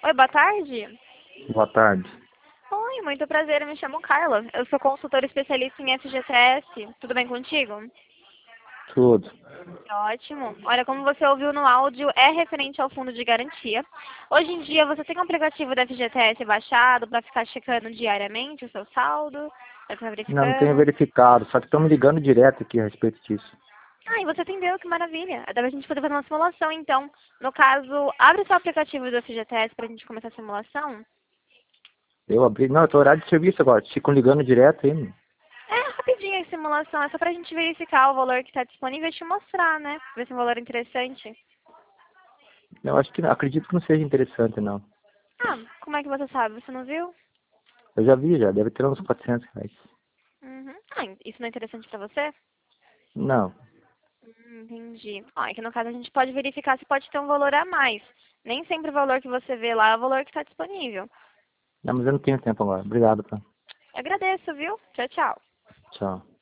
Oi, boa tarde. Boa tarde. Oi, muito prazer, eu me chamo Carla. Eu sou consultora especialista em FGTS. Tudo bem contigo? Tudo. Ótimo. Olha, como você ouviu no áudio, é referente ao fundo de garantia. Hoje em dia, você tem um aplicativo da FGTS baixado para ficar checando diariamente o seu saldo? Para ficar Não tenho verificando? verificado, só que estão me ligando direto aqui a respeito disso. Ah, e você atendeu, que maravilha. Dá pra gente poder fazer uma simulação, então. No caso, abre seu aplicativo do FGTS pra gente começar a simulação. Eu abri. Não, eu tô horário de serviço agora. Ficam ligando direto aí, mano. É rapidinho a simulação, é só pra gente verificar o valor que está disponível e te mostrar, né? Ver se é um valor interessante. Eu acho que não, acredito que não seja interessante, não. Ah, como é que você sabe? Você não viu? Eu já vi, já. Deve ter uns R$ 400. Uhum. Ah, isso não é interessante pra você? Não. Entendi. Ó, é que no caso a gente pode verificar se pode ter um valor a mais. Nem sempre o valor que você vê lá é o valor que está disponível. Não, mas eu não tenho tempo agora. Obrigado, tá? Eu agradeço, viu? Tchau, tchau. Tchau.